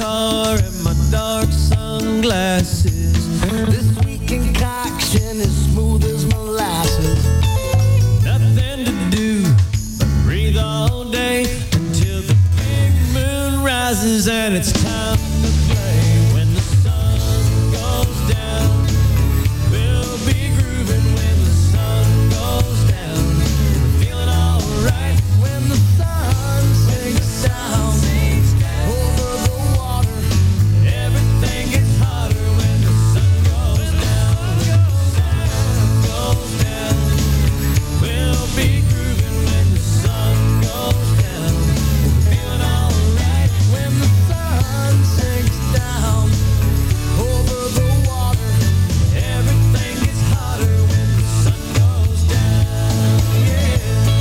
guitar and my dark sunglasses. This sweet concoction is smooth as molasses. Nothing to do but breathe all day until the big moon rises and it's time to play. When the sun goes down, we'll be grooving when the sun goes down. Feeling alright when the sun sinks down over the water. Everything gets hotter when the sun goes down. Sun goes down. We'll be grooving when the sun goes down. Feeling alright when the sun sinks down over the water. Everything gets hotter when the sun goes down. Yeah.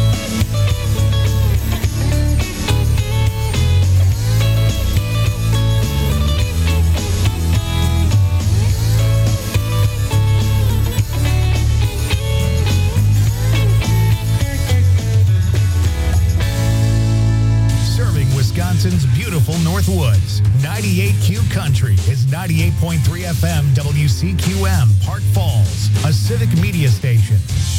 Serving Wisconsin's beautiful North Woods. 98Q Country is 98.3 FM WCQM, Park Falls, a civic media station.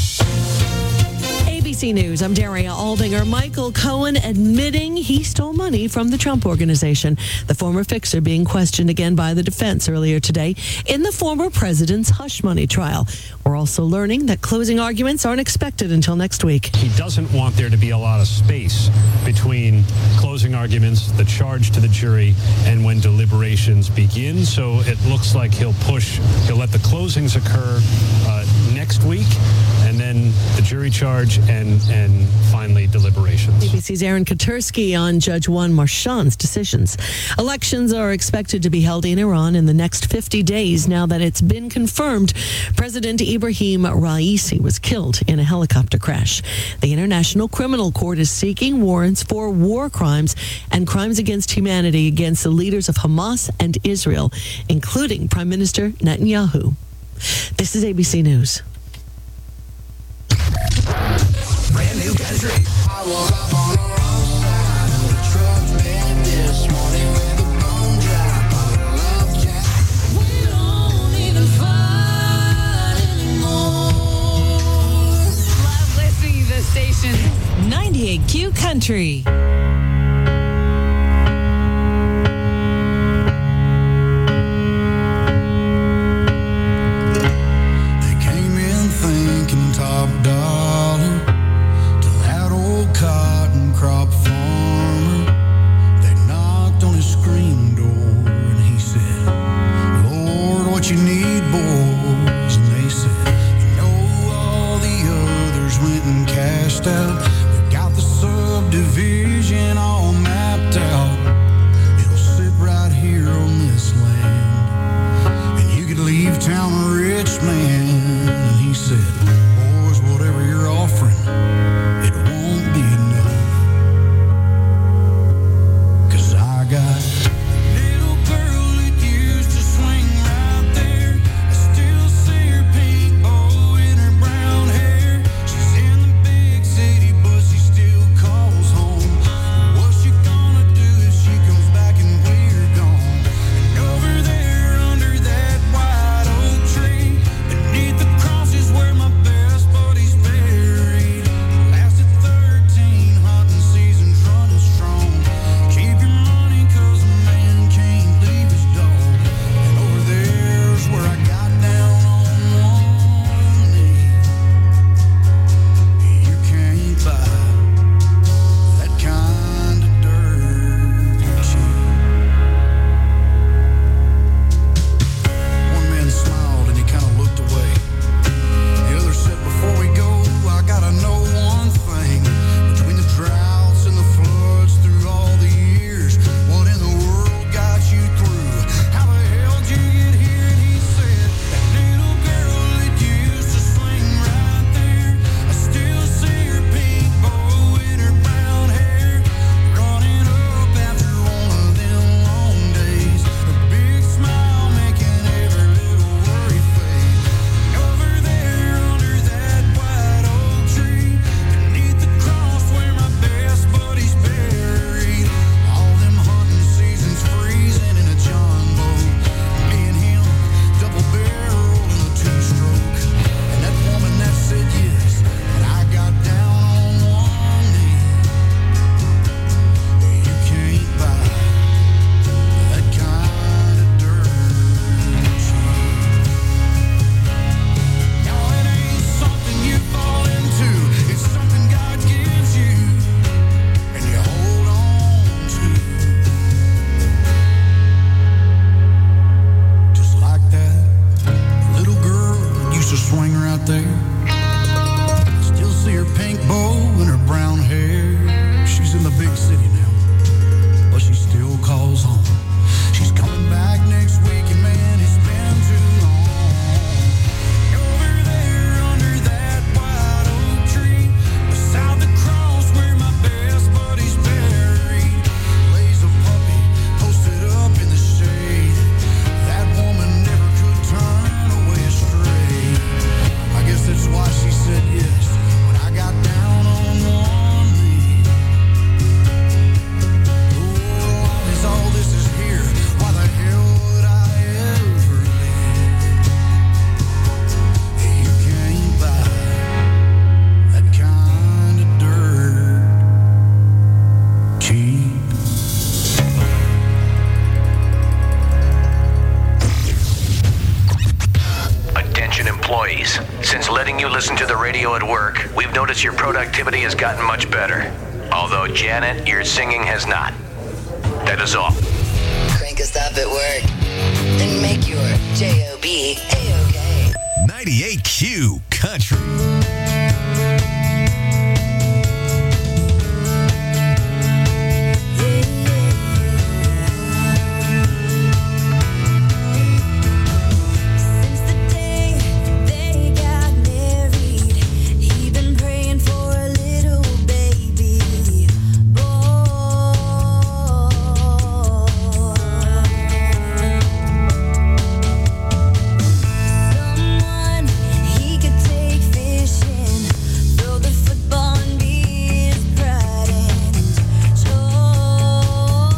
ABC News, I'm Daria Aldinger. Michael Cohen admitting he stole money from the Trump Organization. The former fixer being questioned again by the defense earlier today in the former president's hush money trial. We're also learning that closing arguments aren't expected until next week. He doesn't want there to be a lot of space between closing arguments, the charge to the jury, and when deliberations begin. So it looks like he'll let the closings occur next week, and then the jury charge, and finally deliberations. ABC's Aaron Katursky on Judge Juan Marchand's decisions. Elections are expected to be held in Iran in the next 50 days now that it's been confirmed President Ibrahim Raisi was killed in a helicopter crash. The International Criminal Court is seeking warrants for war crimes and crimes against humanity against the leaders of Hamas and Israel, including Prime Minister Netanyahu. This is ABC News. Brand new country. I woke up on the wrong side of the truck bed this morning with a bone drop on a love jack. We don't even fight anymore. Love listening to this station. 98Q Country. They came in thinking top dollar to that old cotton crop farmer. They knocked on his screen door and he said, Lord, what you need, boys? And they said, you know, all the others went and cashed out. We got the subdivision right there. Still see her pink bow and her brown hair. She's in the big city now, but she still calls home. She's coming back next week, and man, it's been too long. Over there under that white oak tree, beside the cross where my best buddy's buried, lays a puppy posted up in the shade. That woman never could turn away astray. I guess that's why she said yes when I got down on one knee. Oh, as all this is here, why the hell would I ever leave? You can't buy that kind of dirt cheap. Attention employees. Since letting you listen to the radio at work, we've noticed your productivity has gotten much better. Although, Janet, your singing has not. That is all. Crank us up at work and make your job A-OK. 98Q Country. Since the day they got married, he been praying for a little baby boy. Someone he could take fishing, throw the football and be his pride and joy.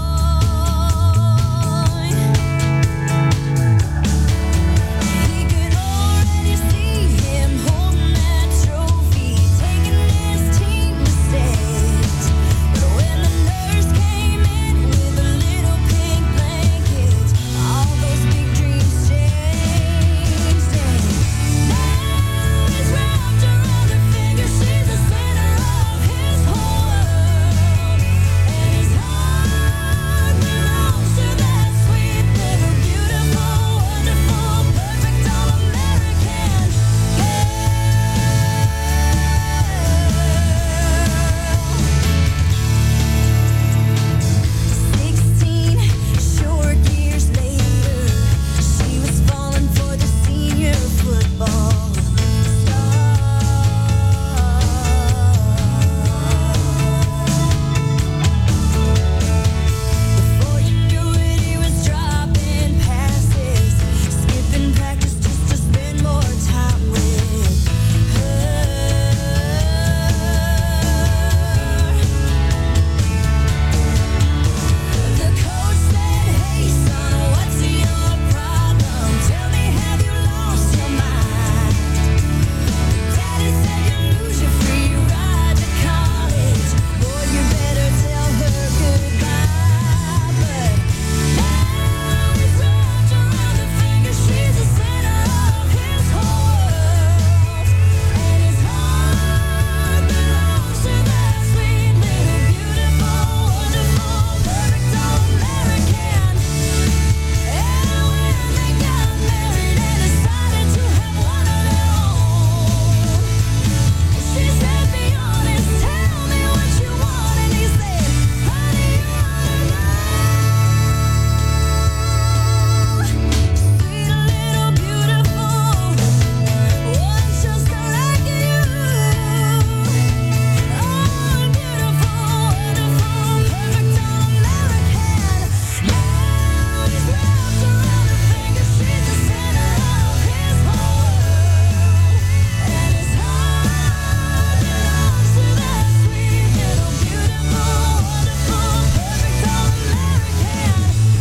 He could already see him holding that trophy, taking his team to state. But when the nurse came in with a little pink blanket, all those big dreams changed. And now he's wrapped around her finger. She's the center of his whole world, and his heart belongs to that sweet little beautiful, wonderful, perfect all-American girl. 16 short years later, she was falling for the senior football Before you knew it, he was dropping passes, skipping practice just to spend more time with her. The coach said, "Hey son, what's your problem? Tell me, have you lost your mind?" Daddy said, "You lose your free ride to college. Boy, you better tell her goodbye." But now he's wrapped around her finger. She's the center of his whole world, and his heart belongs to that sweet little beautiful, wonderful, perfect all-American. And when they got married and decided to have one of their own, she said, "Be honest, tell me what you want." And he said, "Honey, you wanna know? Sweet little beautiful one just like you. Oh, beautiful, wonderful, perfect all-American." Now he's wrapped around her finger. She's the center of his whole world, and his heart belongs to that sweet little beautiful, wonderful, perfect all-American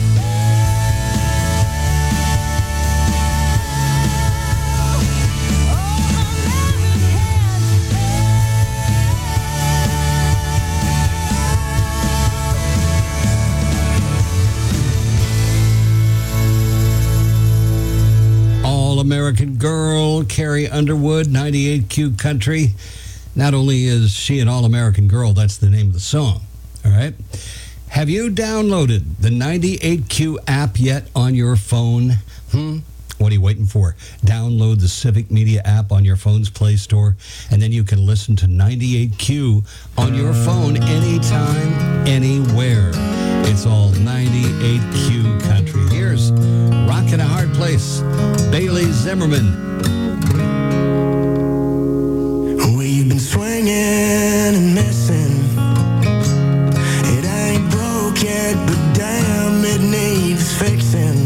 All-American Girl, Carrie Underwood, 98Q Country. Not only is she an All-American Girl, that's the name of the song. All right. Have you downloaded the 98Q app yet on your phone? What are you waiting for? Download the Civic Media app on your phone's Play Store, and then you can listen to 98Q on your phone anytime, anywhere. It's all 98Q Country. Here's Rockin' a Hard Place, Bailey Zimmerman. We've been swinging and missing. It ain't broke yet, but damn, it needs fixing.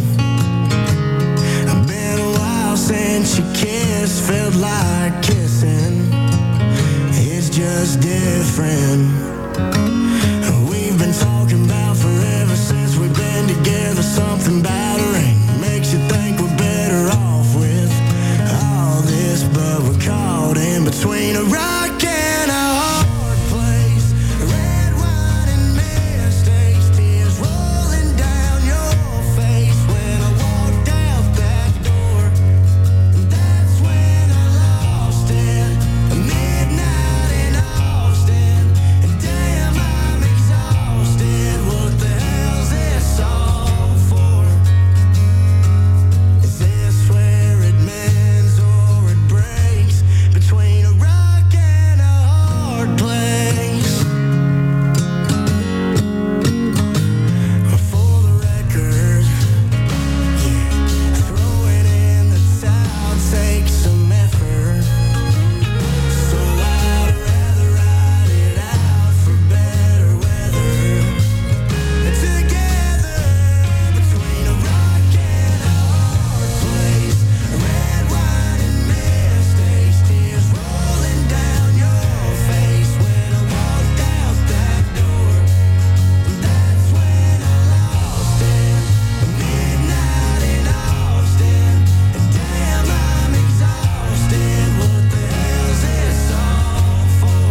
Been a while since you kissed, felt like kissing. It's just different. We've been talking about forever since we've been together. Something about a ring makes you think we're better off with all this, but we're caught in between a rock and a hard place. Red wine and mistakes, tears rolling down your face when I walked out that door. That's when I lost it. Midnight in Austin, and damn, I'm exhausted. What the hell's this all for? Is this where it mends or it breaks? Between a rock and a hard place. For the record, throwing in the towel takes some effort. So I'd rather ride it out for better weather. Together, between a rock and a hard place. Red wine and mistakes, tears rolling down your face when I walked out that door. That's when I lost it. Midnight in Austin, and damn, I'm exhausted. What the hell's this all for?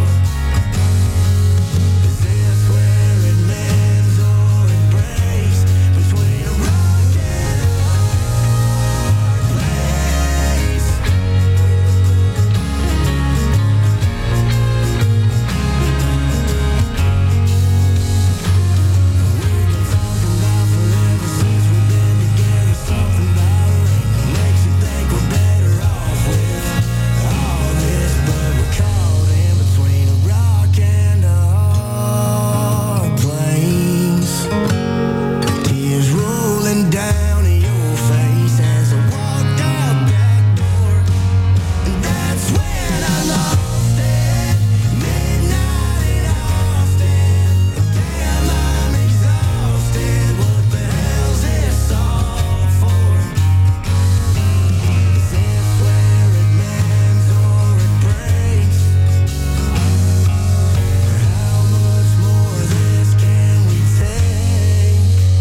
Is this where it mends or it breaks? Between a rock and a hard place. We've been talking about forever since we've been together. Something about a ring makes you think we're better off with all this, but we're caught in between a rock and a hard place. Tears rolling down your face as I walked out that door, and that's when I lost it. Midnight in Austin, damn, I'm exhausted. What the hell's this all for? Is this where it mends or it breaks? How much more of this can we take?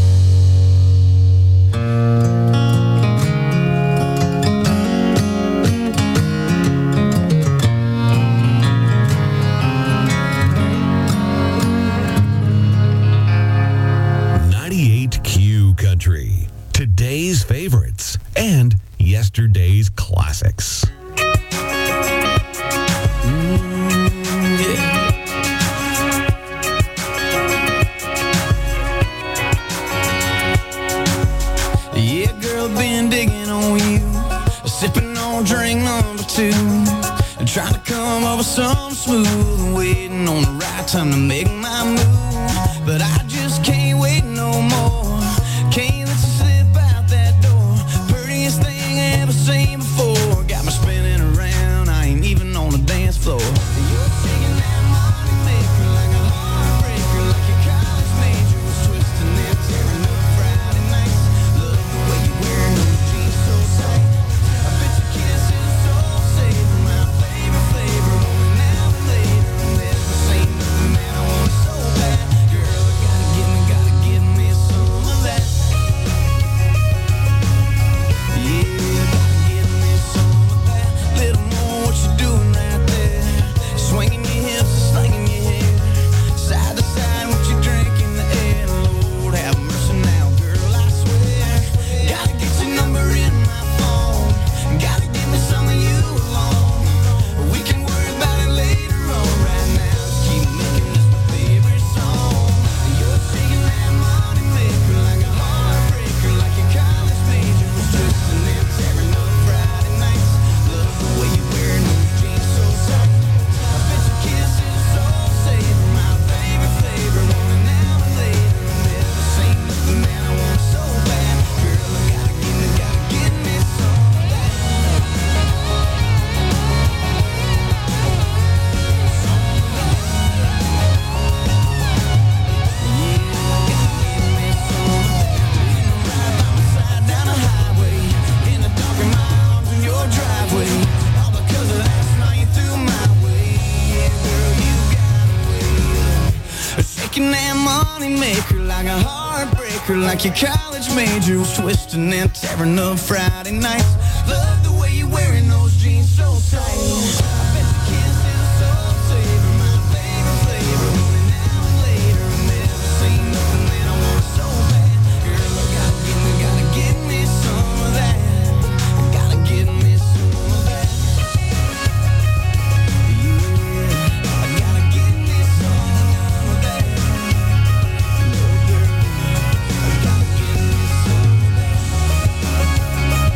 .98Q Country. Today's favorites and yesterday's classics. Yeah, girl, been digging on you, sipping on drink number 2, and trying to come up with something smooth, and waiting on the right time to make my move. But I just can't wait no more. Can't let you slip out that door. Prettiest thing I ever seen before. Got me spinning around. I ain't even on the dance floor. You're shaking that money maker like a heartbreaker, like your college major was twisting and tearing up Friday nights. Love the way you're wearing those jeans so tight. I bet your kiss is so safe. My favorite flavor, going out later and never seen nothing that I want so bad. Girl, gotta give me some of that. Yeah, gotta give me some of that. Little more what you doing right there. money maker, like a heartbreaker, like your college major who's twisting and tearing up Friday nights. Love the way you're wearing those jeans so tight. I bet you can't say the soul saver, my favorite flavor. Only now and later, I've never seen nothing that I want so bad. Girl, I gotta get me some of that. I gotta get me some of that. Yeah, I gotta get me some of that. No, girl, I gotta get me some of that.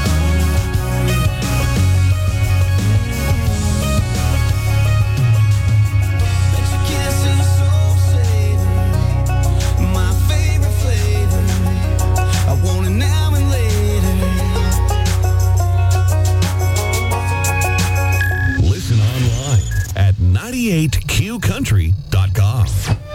Bet your kiss is soul saver, my favorite flavor. I want it now and later. Listen online at 98qcountry.com.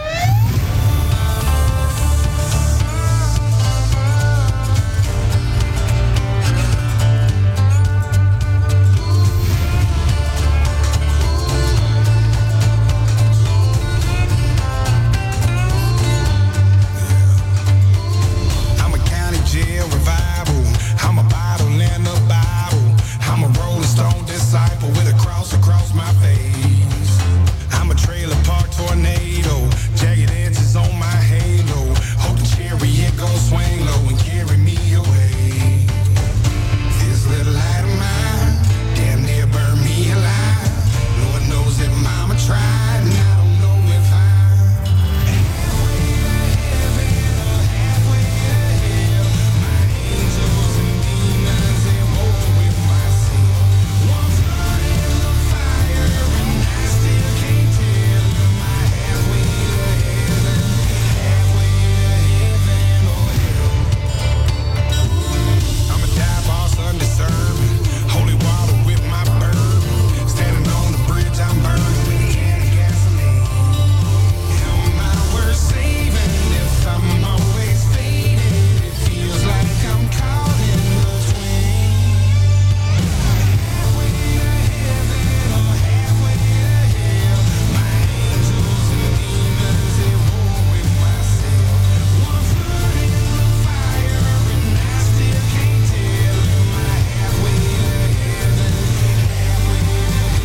I'm a county jail revival. I'm a bottle and a Bible. I'm a rolling stone disciple with a cross across my face. I'm a trailer park tornado. Jagged edges on my halo. Hope the chariot gon' swing low and carry me away. This little light of mine damn near burned me alive. Lord knows that mama tried, and I don't know if I'm halfway to heaven or halfway to hell. My angels and demons, they war with myself. One foot in the fire, and I still can't tell. Am I halfway to heaven, halfway to heaven or hell? I'm a dive boss undeserving. Holy water with my bourbon. Standing on the bridge, I'm burning with a can of gasoline. Am I worth saving if I'm always faded? It feels like I'm caught in between. Halfway to heaven or halfway to hell. My angels and demons, they war with myself. One foot in the fire, and I still can't tell. Am I halfway to heaven, halfway to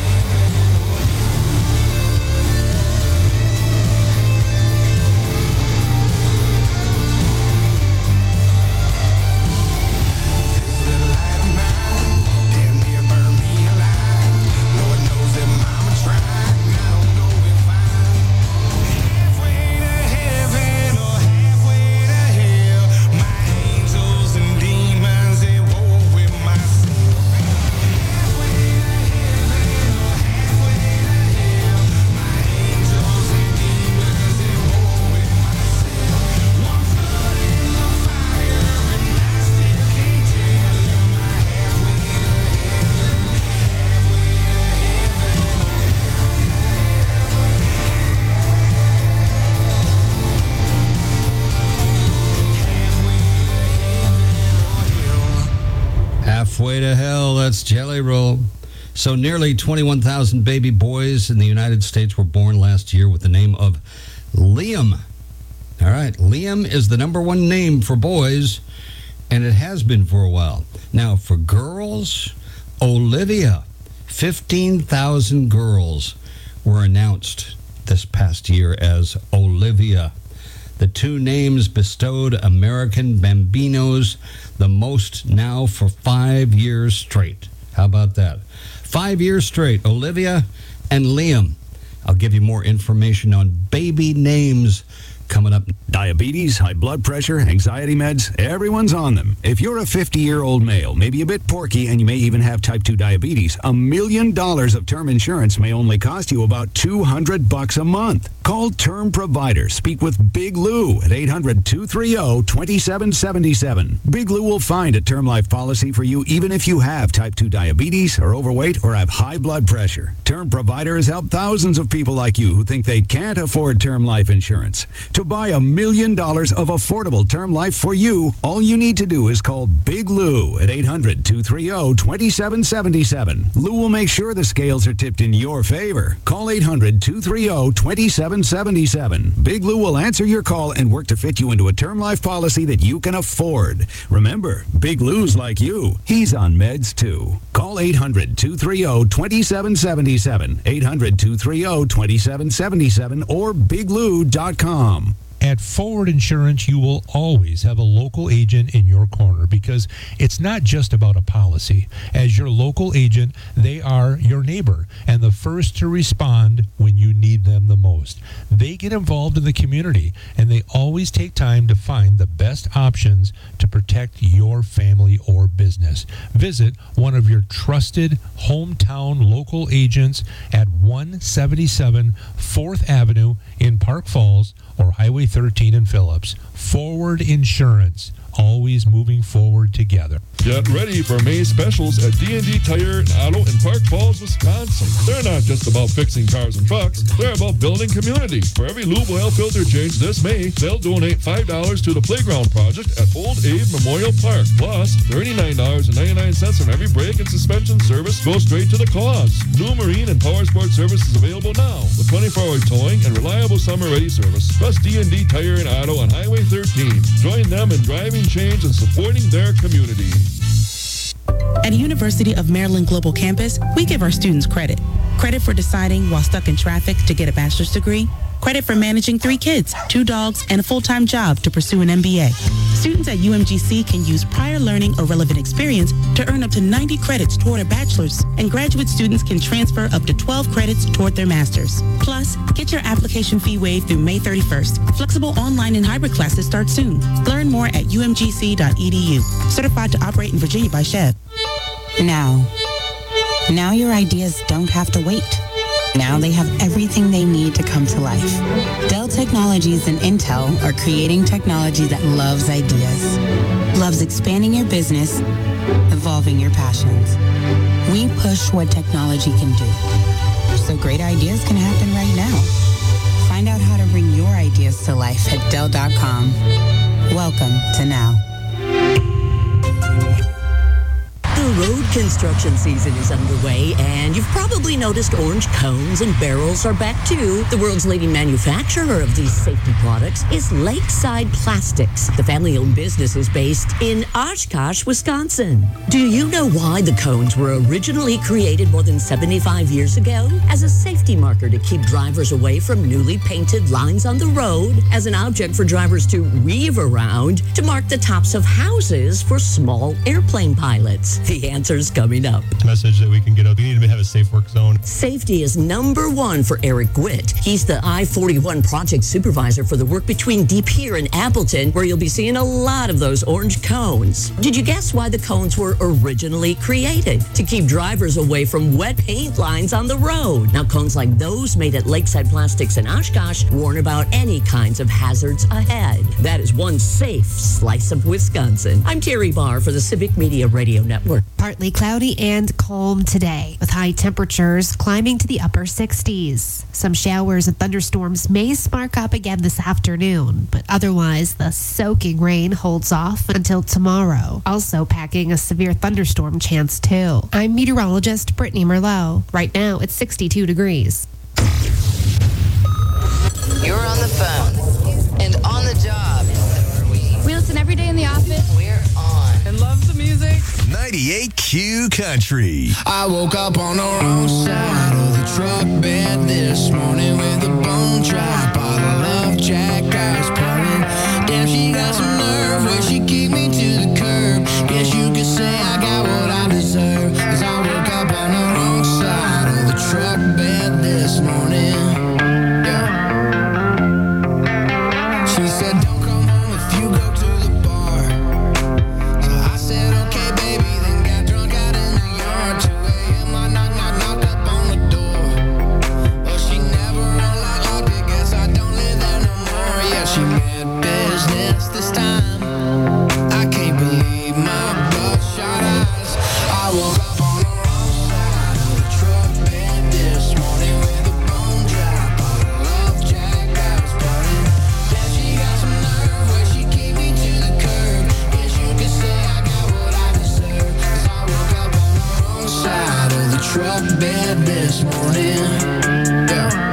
This little light of mine damn near burned me alive. Lord knows that mama tried, and I don't know if I'm halfway to heaven or halfway to hell. My angels and demons, they war with myself. Halfway to heaven or halfway to hell. My angels and demons, they war with myself. One foot in the fire, and I still can't tell. Am I halfway to heaven, halfway to Halfway to hell, that's Jelly Roll. So nearly 21,000 baby boys in the United States were born last year with the name of Liam. All right, Liam is the number one name for boys, and it has been for a while. Now, for girls, Olivia. 15,000 girls were announced this past year as Olivia. The two names bestowed American Bambinos the most now for 5 years straight. How about that? 5 years straight, Olivia and Liam. I'll give you more information on baby names coming up. Diabetes, high blood pressure, anxiety meds, everyone's on them. If you're a 50-year-old male, maybe a bit porky, and you may even have type 2 diabetes, $1 million of term insurance may only cost you about $200 a month. Call Term Provider. Speak with Big Lou at 800-230-2777. Big Lou will find a term life policy for you even if you have type 2 diabetes, are overweight, or have high blood pressure. Term Provider has helped thousands of people like you who think they can't afford term life insurance. To To buy $1 million of affordable term life for you, all you need to do is call Big Lou at 800-230-2777. Lou will make sure the scales are tipped in your favor. Call 800-230-2777. Big Lou will answer your call and work to fit you into a term life policy that you can afford. Remember, Big Lou's like you. He's on meds too. Call 800-230-2777. 800-230-2777 or biglou.com. At Forward Insurance, you will always have a local agent in your corner because it's not just about a policy. As your local agent, they are your neighbor and the first to respond when you need them the most. They get involved in the community and they always take time to find the best options to protect your family or business. Visit one of your trusted hometown local agents at 177 4th Avenue in Park Falls or Highway 13 in Phillips. Forward Insurance, always moving forward together. Get ready for May specials at D&D Tire and Auto in Park Falls, Wisconsin. They're not just about fixing cars and trucks. They're about building community. For every lube oil filter change this May, they'll donate $5 to the Playground Project at Old Abe Memorial Park. Plus, $39.99 on every brake and suspension service goes straight to the cause. New Marine and Power Sport service is available now with 24-hour towing and reliable summer-ready service. Plus D&D Tire and Auto on Highway 13. Join them in driving change and supporting their community. At University of Maryland Global Campus, we give our students credit. Credit for deciding while stuck in traffic to get a bachelor's degree. Credit for managing 3 kids, 2 dogs, and a full-time job to pursue an MBA. Students at UMGC can use prior learning or relevant experience to earn up to 90 credits toward a bachelor's, and graduate students can transfer up to 12 credits toward their master's. Plus, get your application fee waived through May 31st. Flexible online and hybrid classes start soon. Learn more at umgc.edu. Certified to operate in Virginia by Chev. Now your ideas don't have to wait. Now they have everything they need to come to life. Dell Technologies and Intel are creating technology that loves ideas, loves expanding your business, evolving your passions. We push what technology can do, so great ideas can happen right now. Find out how to bring your ideas to life at Dell.com. Welcome to Now. The road construction season is underway, and you've probably noticed orange cones and barrels are back too. The world's leading manufacturer of these safety products is Lakeside Plastics. The family-owned business is based in Oshkosh, Wisconsin. Do you know why the cones were originally created more than 75 years ago? As a safety marker to keep drivers away from newly painted lines on the road, as an object for drivers to weave around, to mark the tops of houses for small airplane pilots. The answer's coming up. Message that we can get out. We need to have a safe work zone. Safety is number one for Eric Gwitt. He's the I-41 project supervisor for the work between De Pere and Appleton, where you'll be seeing a lot of those orange cones. Did you guess why the cones were originally created? To keep drivers away from wet paint lines on the road. Now, cones like those made at Lakeside Plastics in Oshkosh warn about any kinds of hazards ahead. That is one safe slice of Wisconsin. I'm Terry Barr for the Civic Media Radio Network. Partly cloudy and calm today, with high temperatures climbing to the upper 60s. Some showers and thunderstorms may spark up again this afternoon, but otherwise the soaking rain holds off until tomorrow. Also packing a severe thunderstorm chance too. I'm meteorologist Brittany Merlot. Right now it's 62 degrees. You're on the phone and on the job. We listen every day in the office. We're on. And love the music. 98Q Country. I woke up on the wrong side of the truck bed this morning with a bone dry bottle of Jack I was pouring. Damn, she got some nerve when she kicked me to the curb. Guess you could say I got what I deserve, 'cause I woke up on the wrong side of the truck bed this morning. Yeah. She said, don't come home if you go to the bar. So I said, okay, baby, then got drunk out in the yard. 2 a.m. I knocked up on the door. But she never unlocked it, guess I don't live there no more. Yeah, she meant business this time. I can't believe truck bed this morning. Yeah.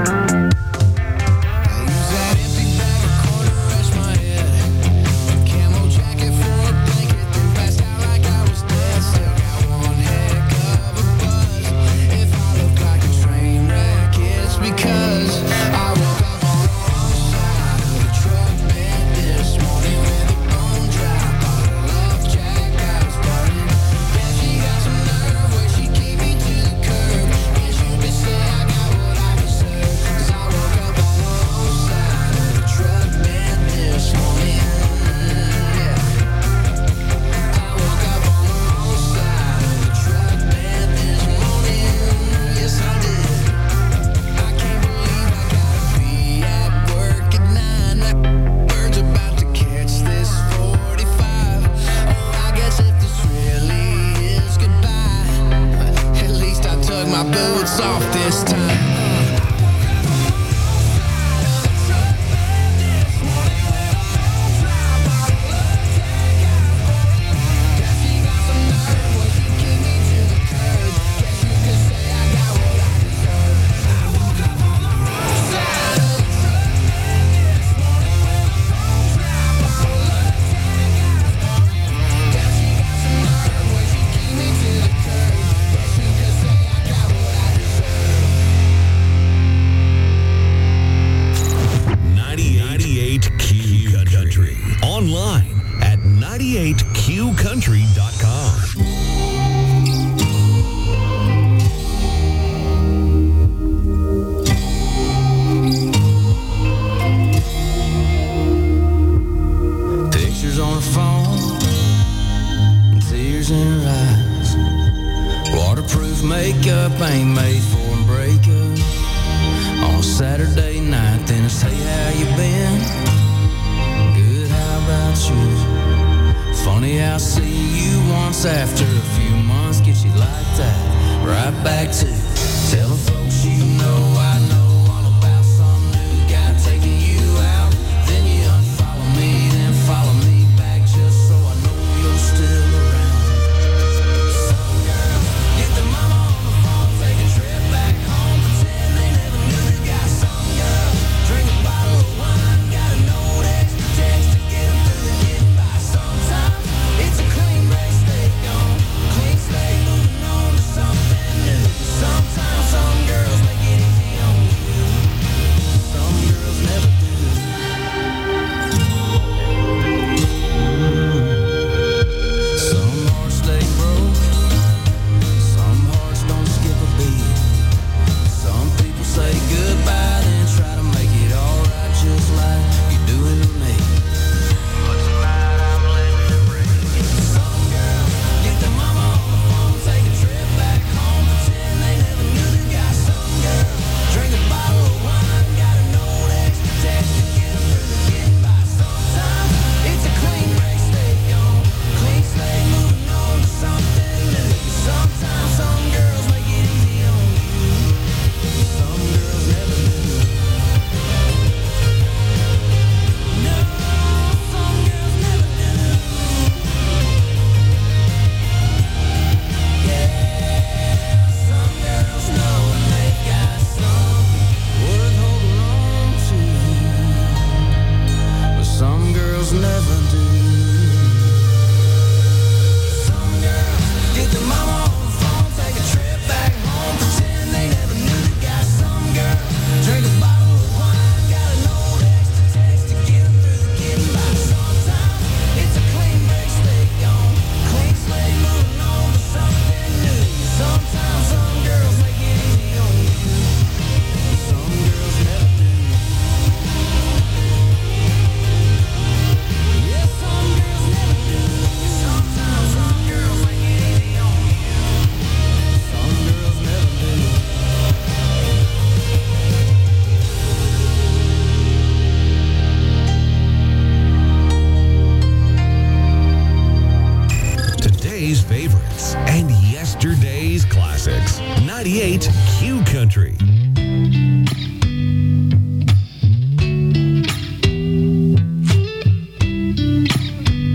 Online at 98qcountry.com. Pictures on her phone, tears in her eyes. Waterproof makeup ain't made for a breakup. On a Saturday night, then it's hey, how you been? Good, how about you? Funny how seeing you once after a few months gets you like that. Right back to telling folks you know I know all about some new guy taking you out. Then you unfollow me, then follow me back just so I know you're still around. Some girls get their mama on the phone, take a trip back home, pretend they never knew the guy. Some girls drink a bottle of wine, got a note, extra text to get them through the getting by. Sometimes it's a clean break, stay gone, clean slate, moving on to something new. Sometimes some girls make it easy on you, some girls never do. Some hearts stay broke, some hearts don't skip a beat. Some people say goodbye, then try to make it alright, just like you're doing to me. But tonight I'm letting it ring. Some girls get their mama on the phone, take a trip back home, pretend they never knew the guy. Some girls drink a bottle of wine, got a note, extra text to get them through the getting by. Sometimes it's a clean break, stay gone, clean slate, moving on to something new. Sometimes some girls make it easy on you, some girls never do. No, some girls never do. Yeah, some girls know when they've got some worth holding on to, but some girls never do. Some girls get their mama on the phone, take a trip back home, pretend they never knew the guy. Some girls drink a bottle of wine, got a note, extra text to get them through the getting by. Sometimes it's a clean break, stay gone, clean slate, moving on to something new. Sometimes some girls make it easy on you, some girls never do. Yeah, some girls never do. Sometimes some girls make it easy on you, some girls never do. Today's favorites and yesterday's classics. 98 Q Country.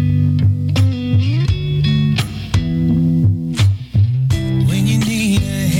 When you need a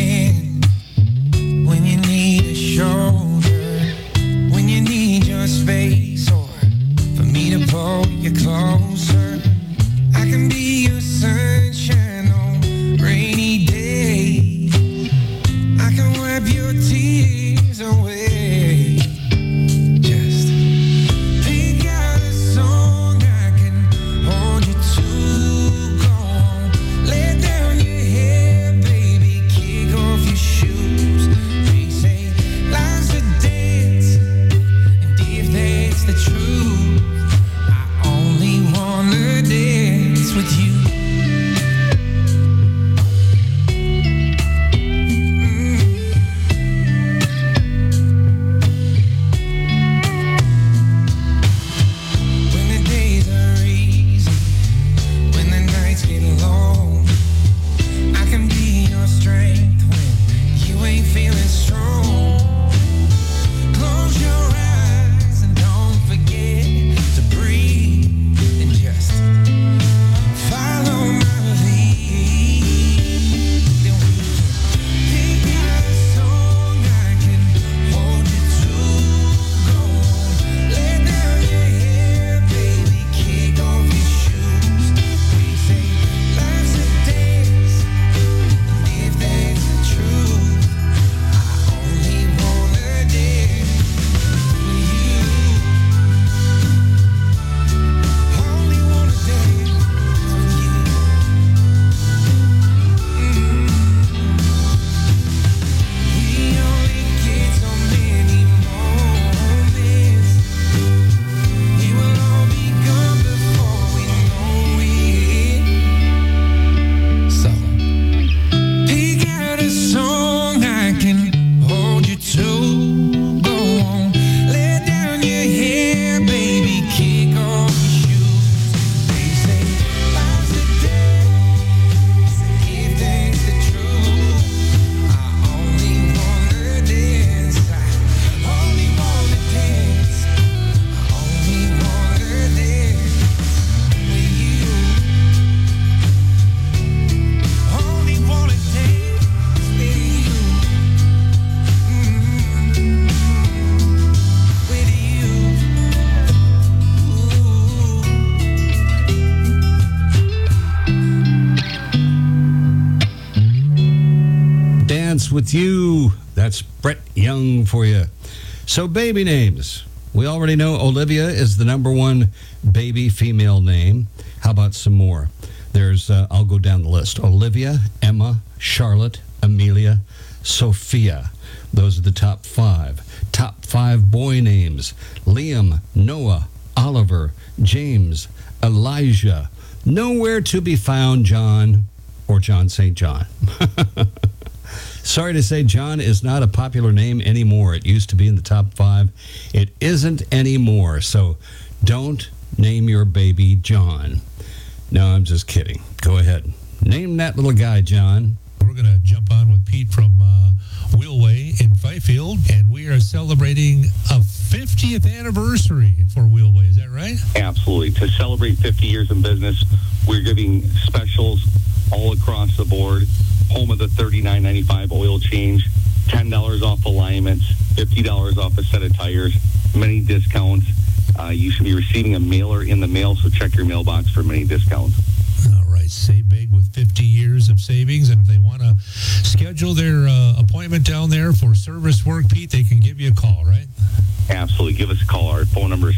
with you. That's Brett Young for you. So baby names. We already know Olivia is the number one baby female name. How about some more? There's, I'll go down the list. Olivia, Emma, Charlotte, Amelia, Sophia. Those are the top 5. Top 5 boy names. Liam, Noah, Oliver, James, Elijah. Nowhere to be found John or John St. John. Sorry to say, John is not a popular name anymore. It used to be in the top 5. It isn't anymore. So don't name your baby John. No, I'm just kidding. Go ahead. Name that little guy, John. We're going to jump on with Pete from Wheelway in Fifield, and we are celebrating a 50th anniversary for Wheelway. Is that right? Absolutely. To celebrate 50 years in business, we're giving specials all across the board. Home of the $39.95 oil change, $10 off alignments, $50 off a set of tires, many discounts. You should be receiving a mailer in the mail, so check your mailbox for many discounts. All right, save big with 50 years of savings, and if they want to schedule their appointment down there for service work, Pete, they can give you a call, right? Absolutely. Give us a call. Our phone number is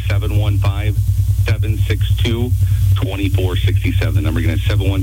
715-762-2467. The number again is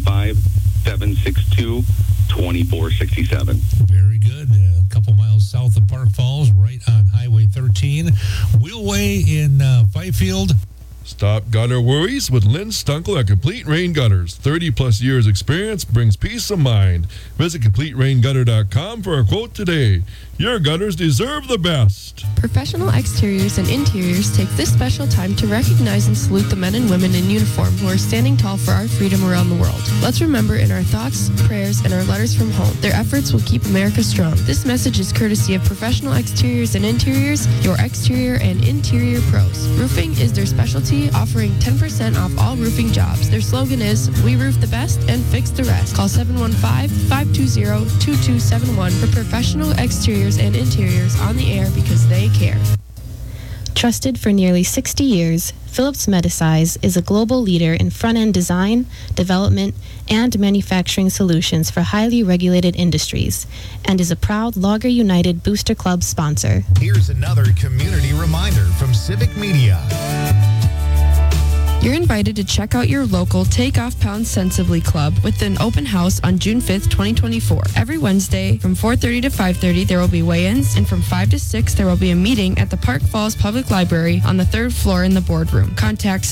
715-762-2467. Very good. A couple miles south of Park Falls, right on Highway 13. Wheelway in Fifield. Stop gutter worries with Lynn Stunkel at Complete Rain Gutters. 30-plus years experience brings peace of mind. Visit CompleteRainGutter.com for a quote today. Your gutters deserve the best. Professional Exteriors and Interiors take this special time to recognize and salute the men and women in uniform who are standing tall for our freedom around the world. Let's remember in our thoughts, prayers, and our letters from home, their efforts will keep America strong. This message is courtesy of Professional Exteriors and Interiors, your exterior and interior pros. Roofing is their specialty, offering 10% off all roofing jobs. Their slogan is, we roof the best and fix the rest. Call 715-520-2271 for Professional Exteriors and Interiors on the air because they care. Trusted for nearly 60 years, Phillips Medisize is a global leader in front-end design, development, and manufacturing solutions for highly regulated industries, and is a proud Logger United Booster Club sponsor. Here's another community reminder from Civic Media. You're invited to check out your local Take Off Pounds Sensibly Club with an open house on June 5th, 2024. Every Wednesday from 4:30 to 5:30 there will be weigh-ins, and from 5 to 6 there will be a meeting at the Park Falls Public Library on the 3rd floor in the boardroom. Contact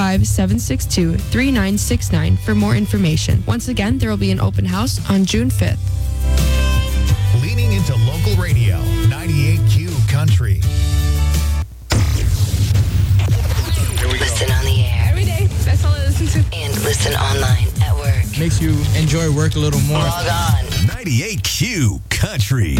715-762-3969 for more information. Once again, there will be an open house on June 5th. Leaning into local radio, 98Q Country. Listen on the air. Every day. That's all I listen to. And listen online at work. Makes you enjoy work a little more. Log on. 98Q Country.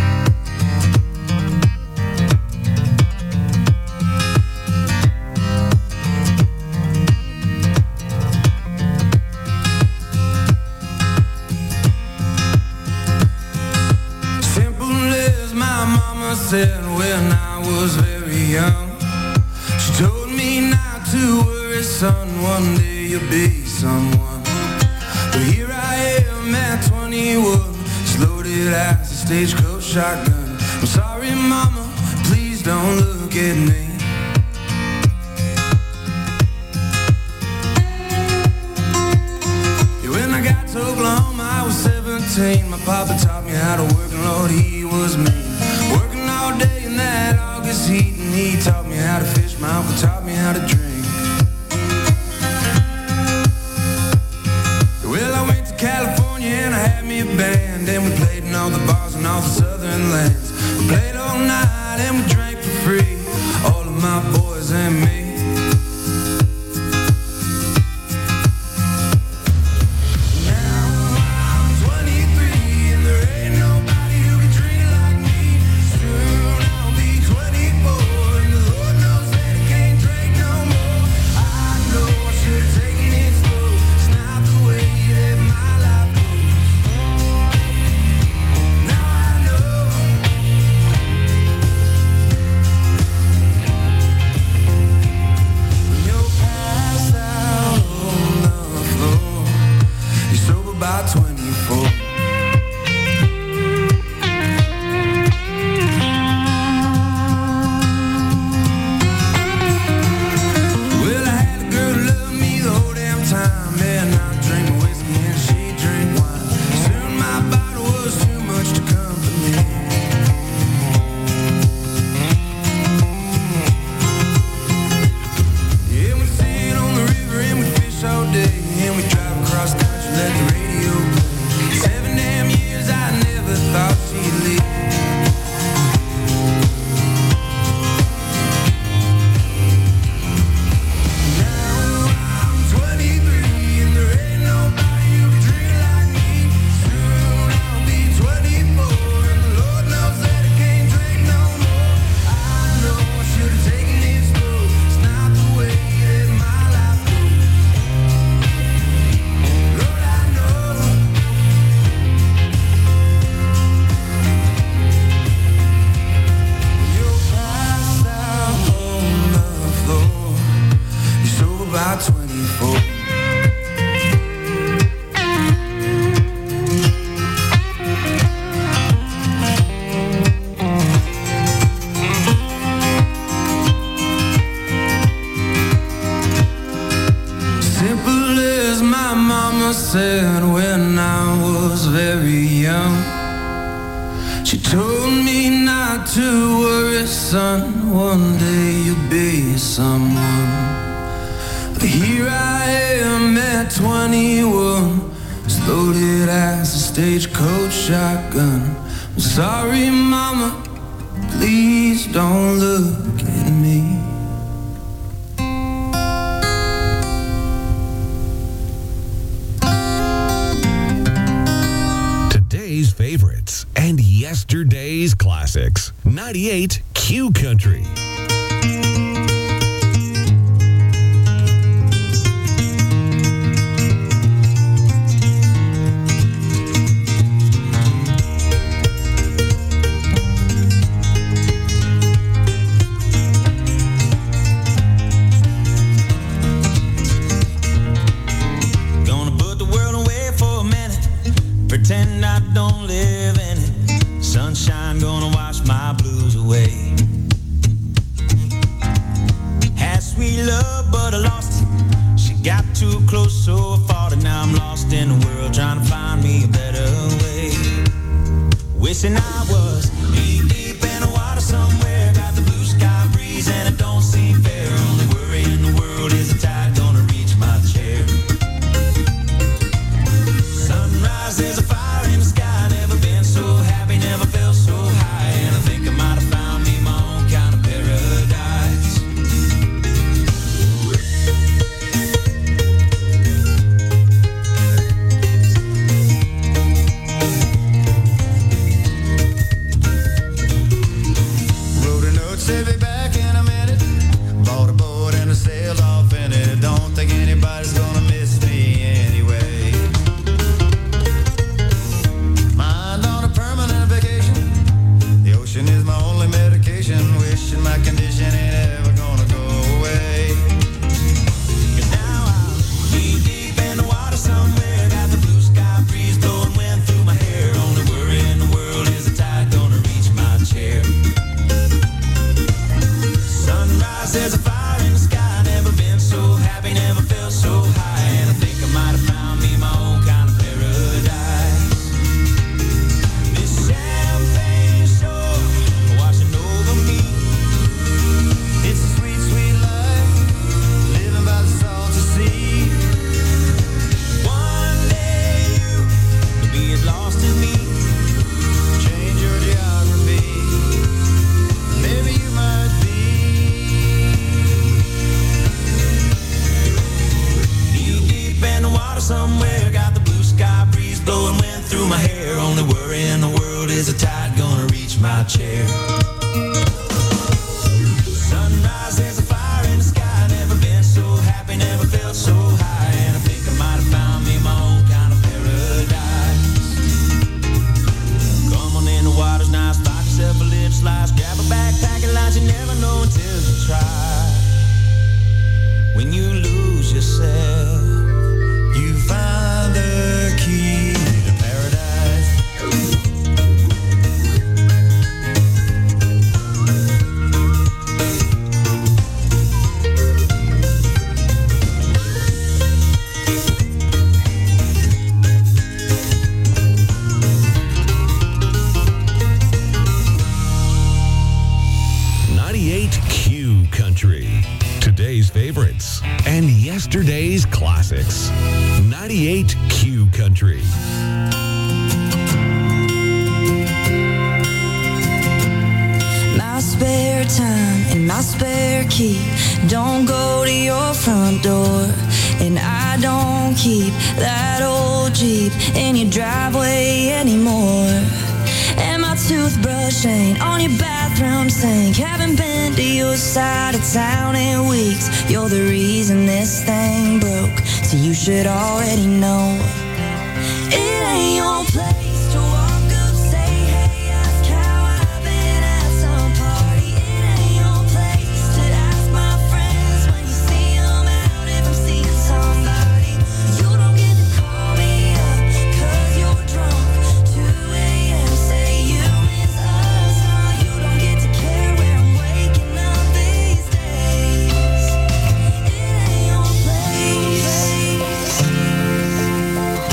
Simple as my mama said when I was very young. She told me not to worry, son, one day you'll be someone. But here I am at 21, just loaded as a stagecoach shotgun. I'm sorry, mama, please don't look at me. Yeah, when I got to Oklahoma, I was 17. My papa taught me how to work, and Lord, he was mean. Working all day in that August heat, and he taught me how to fish. My uncle taught me how to drink. Well, I went to California and I had me a band, and we played in all the bars and all the southern lands. We played all night and we drank for free, all of my boys and me. said when I was very young. She told me not to worry, son, one day you'll be someone. But here I am at 21, as loaded as a stagecoach shotgun. I'm sorry, mama, please don't look at me. Today's favorites and yesterday's classics. 98 Q Country. Pretend I don't live in it. Sunshine gonna wash my blues away. Had sweet love, but I lost it. She got too close, so I fought it. Now I'm lost in the world, trying to find me a better way. Wishing I was deep in the water somewhere. Got the blue sky breeze and it don't seem fair. Only worry in the world is the tide gonna reach my chair. There's a fire in the sky, never been so happy, never felt so high. And I think I might have found me my own kind of paradise. Wrote a note, said be back in a minute. Bought a boat and I sailed off in it. Don't think anybody's gonna miss me anyway. Ocean is my only medication. Wishing my condition ain't ever gonna go away. 'Cause now I'm deep in the water somewhere. Got the blue sky breeze blowing wind through my hair. Only worry in the world is the tide gonna reach my chair. Sunrise, there's a fire in the sky. Never been so happy, never felt so high. And I think I might have found me my own kind of paradise. This champagne shore washing over me. It's a sweet, sweet life, living by the salty sea. One day you will be as lost as me. Change your geography, maybe you might be. Knee deep in the water somewhere. Got the blue sky breeze blowing wind through my hair. Only worry in the world is the tide gonna reach my chair. Sunrise, there's a fire in the sky. Never been so happy, never felt so high. And I think I might have found me my own kind of paradise. Come on in, the water's nice. Buy yourself a lip slice. Grab a backpack and lunch. You never know until you try. When you lose yourself, you find the key to paradise. Q Country. Today's favorites and yesterday's classics. 98 Q Country. My spare time and my spare key don't go to your front door. And I don't keep that old Jeep in your driveway anymore. And my toothbrush ain't on your bathroom sink. Haven't been to your side of town in weeks. You're the reason this thing broke, so you should already know it ain't your place to walk up, say hey, ask how I've been at some party. It ain't your place to ask my friends when you see them out if I'm seeing somebody. You don't get to call me up 'cause you're drunk. 2 a.m. say you miss us. No, you don't get to care where I'm waking up these days. It ain't your place.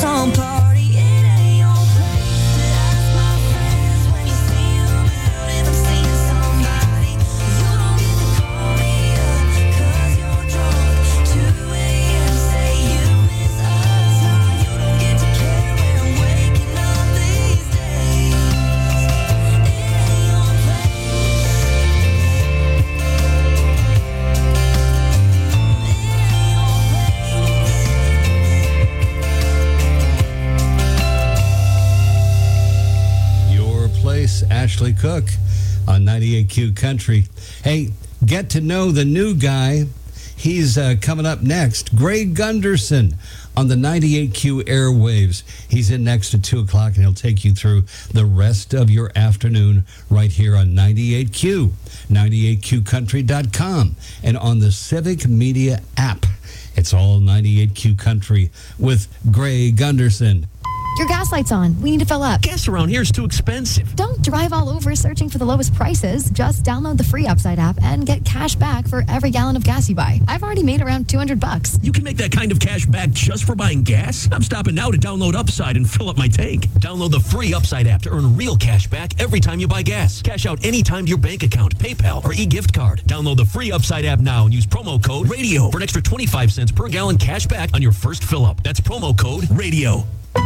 some party. It ain't your place to ask my friends when you see them out if I'm seeing somebody. You don't get to call me up 'cause you're drunk. 2 a.m. say you miss us. No, you don't get to care where I'm waking up these days. It ain't your Your place, Ashley Cook on 98Q Country. Hey, get to know the new guy. He's coming up next. Greg Gunderson on the 98Q airwaves. He's in next at 2 o'clock, and he'll take you through the rest of your afternoon right here on 98Q, 98QCountry.com, and on the Civic Media app. It's all 98Q Country with Greg Gunderson. Your gas light's on. We need to fill up. Gas around here is too expensive. Don't drive all over searching for the lowest prices. Just download the free Upside app and get cash back for every gallon of gas you buy. I've already made around $200. You can make that kind of cash back just for buying gas? I'm stopping now to download Upside and fill up my tank. Download the free Upside app to earn real cash back every time you buy gas. Cash out anytime to your bank account, PayPal, or e-gift card. Download the free Upside app now and use promo code RADIO for an extra 25 cents per gallon cash back on your first fill up. That's promo code RADIO.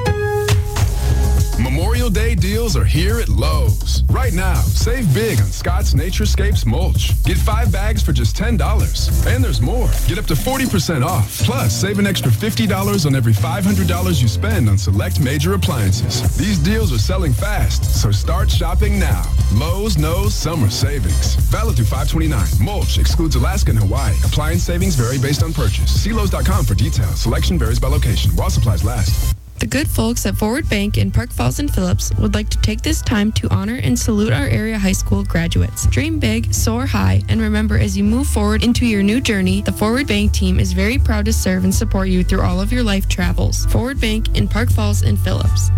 Memorial Day deals are here at Lowe's. Right now, save big on Scott's Naturescapes mulch. Get 5 bags for just $10. And there's more. Get up to 40% off. Plus, save an extra $50 on every $500 you spend on select major appliances. These deals are selling fast, so start shopping now. Lowe's knows summer savings. Valid through 5/29. Mulch excludes Alaska and Hawaii. Appliance savings vary based on purchase. See Lowe's.com for details. Selection varies by location. While supplies last. The good folks at Forward Bank in Park Falls and Phillips would like to take this time to honor and salute our area high school graduates. Dream big, soar high, and remember, as you move forward into your new journey, the Forward Bank team is very proud to serve and support you through all of your life travels. Forward Bank in Park Falls and Phillips.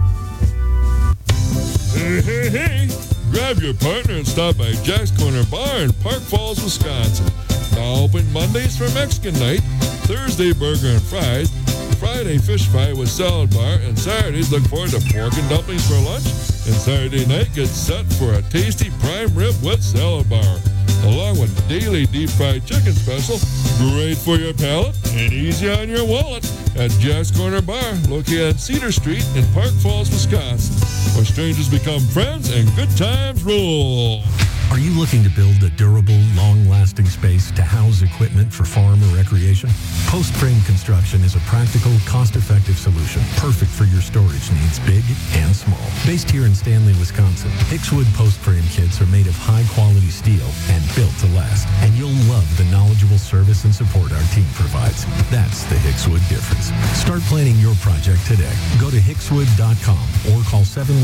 Hey, hey, hey! Grab your partner and stop by Jack's Corner Bar in Park Falls, Wisconsin. Now open Mondays for Mexican night, Thursday burger and fries, Friday fish fry with salad bar, and Saturdays look forward to pork and dumplings for lunch, and Saturday night gets set for a tasty prime rib with salad bar, along with daily deep fried chicken special, great for your palate and easy on your wallet at Jack's Corner Bar, located at Cedar Street in Park Falls, Wisconsin, where strangers become friends and good times rule. Are you looking to build a durable, long-lasting space to house equipment for farm or recreation? Post Frame Construction is a practical, cost-effective solution, perfect for your storage needs, big and small. Based here in Stanley, Wisconsin, Hickswood Post Frame kits are made of high-quality steel and built to last. And you'll love the knowledgeable service and support our team provides. That's the Hickswood difference. Start planning your project today. Go to hickswood.com or call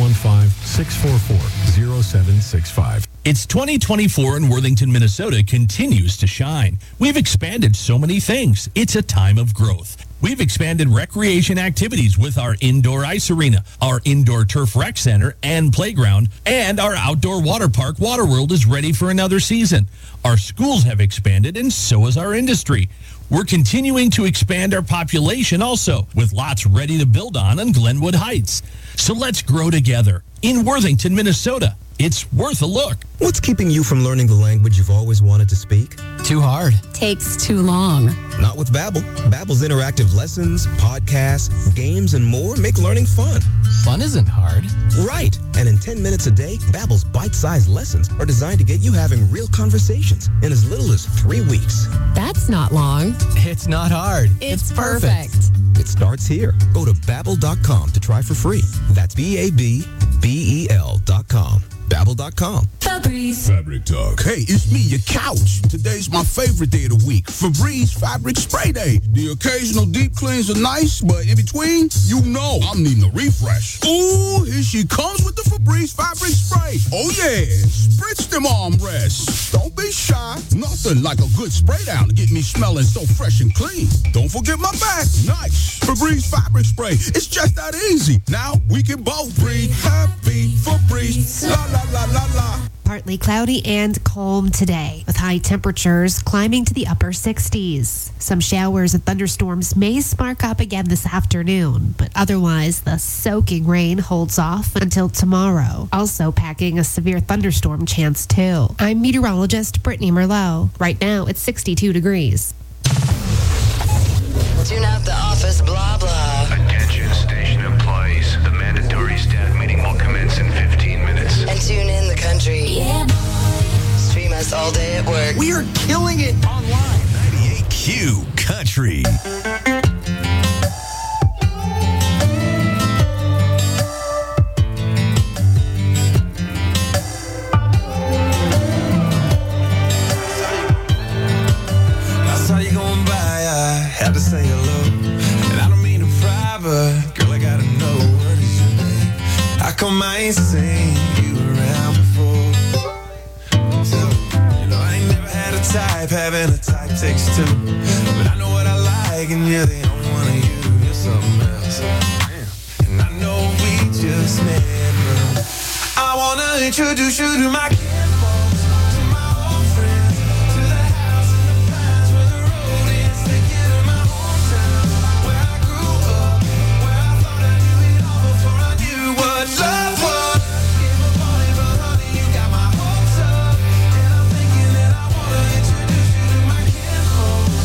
715-644-0765. It's 2024 and Worthington, Minnesota continues to shine. We've expanded so many things. It's a time of growth. We've expanded recreation activities with our indoor ice arena, our indoor turf rec center and playground, and our outdoor water park, Waterworld, is ready for another season. Our schools have expanded, and so has our industry. We're continuing to expand our population also, with lots ready to build on Glenwood Heights. So let's grow together in Worthington, Minnesota. It's worth a look. What's keeping you from learning the language you've always wanted to speak? Too hard. Takes too long. Not with Babbel. Babbel's interactive lessons, podcasts, games, and more make learning fun. Fun isn't hard. Right. And in 10 minutes a day, Babbel's bite-sized lessons are designed to get you having real conversations in as little as 3 weeks. That's not long. It's not hard. It's perfect. It starts here. Go to Babbel.com to try for free. That's Babbel.com. Babbel.com. Febreze. Fabric Talk. Hey, it's me, your couch. Today's my favorite day of the week. Febreze Fabric Spray Day. The occasional deep cleans are nice, but in between, you know I'm needing a refresh. Ooh, here she comes with the Febreze Fabric Spray. Oh yeah, spritz them armrests. Don't be shy. Nothing like a good spray down to get me smelling so fresh and clean. Don't forget my back. Nice. Febreze Fabric Spray. It's just that easy. Now we can both breathe happy. Febreze. La la la la la. Partly cloudy and calm today, with high temperatures climbing to the upper 60s. Some showers and thunderstorms may spark up again this afternoon, but otherwise the soaking rain holds off until tomorrow, also packing a severe thunderstorm chance too. I'm meteorologist Brittany Merlot. Right now it's 62 degrees. Tune out the office blah blah. Attention station employees. The mandatory staff meeting will commence in 15 minutes. And tune in the country. Yeah. Stream us all day at work. We are killing it online. 98Q Country. I saw you going by, I had to say hello. And I don't mean to pry, but girl, I gotta know what is your name. How come I ain't seen you around before? So, you know, I ain't never had a type, having a type takes two. But I know what I like, and you're the only one of you. You're something else. And I know we just met, but I wanna introduce you to my kinfolks, to my old friends, to the house in the pines where the road is. Take you to my hometown, where I grew up, where I thought I knew it all before I knew what love was. Give up on it, but honey, you got my hopes up, and I'm thinking that I wanna introduce you to my kinfolks.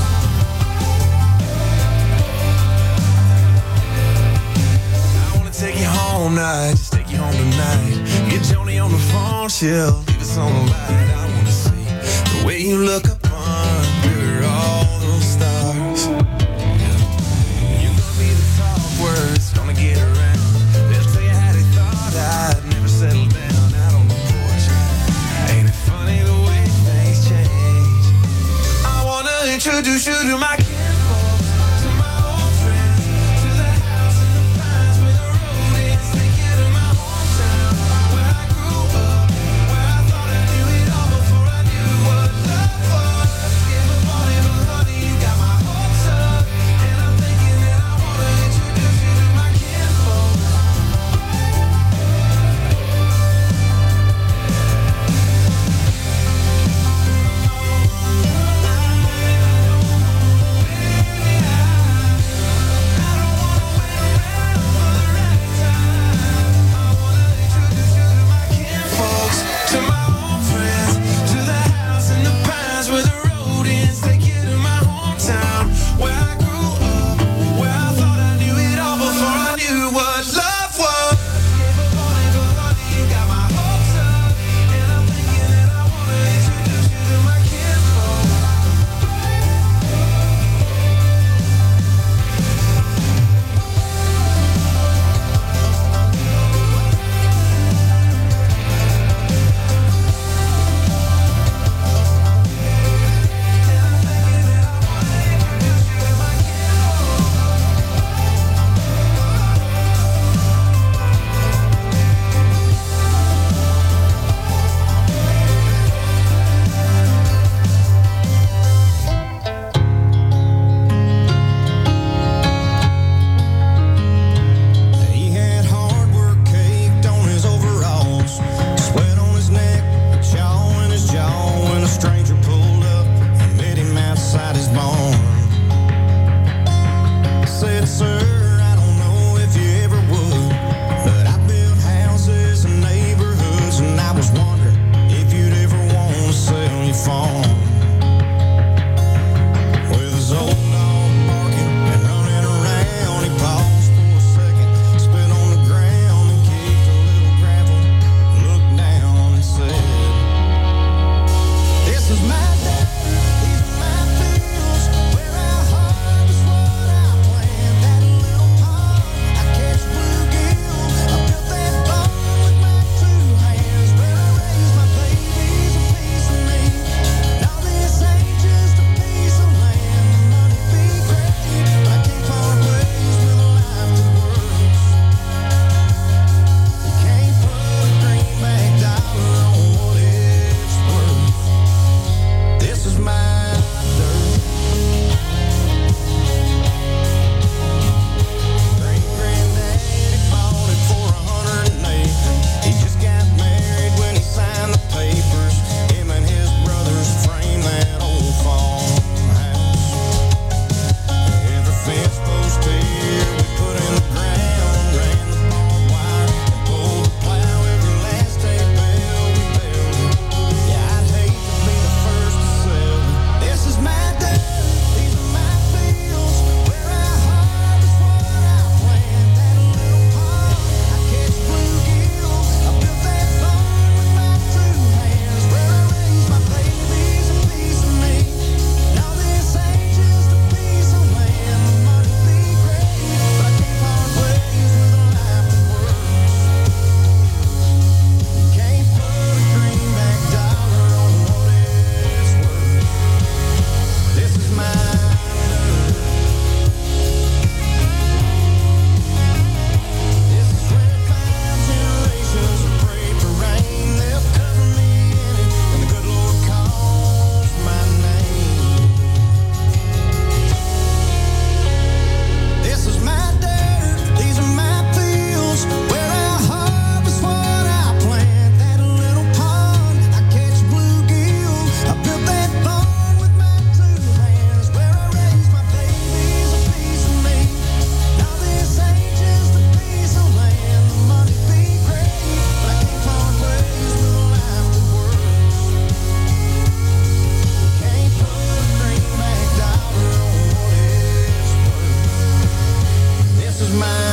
I wanna take you home night, just take you home tonight. Get Joni on the phone, she'll leave us on the light. I wanna see the way you look up under all those stars. You're gonna be the talk words, gonna get around. They'll tell you how they thought I'd never settle down out on the porch. Ain't it funny the way things change? I wanna introduce you to my kinfolks, to my old friends, to the house in the pines where the road is. Take you to my hometown, where I grew up, where I thought I knew it all before I knew what love was. was mine.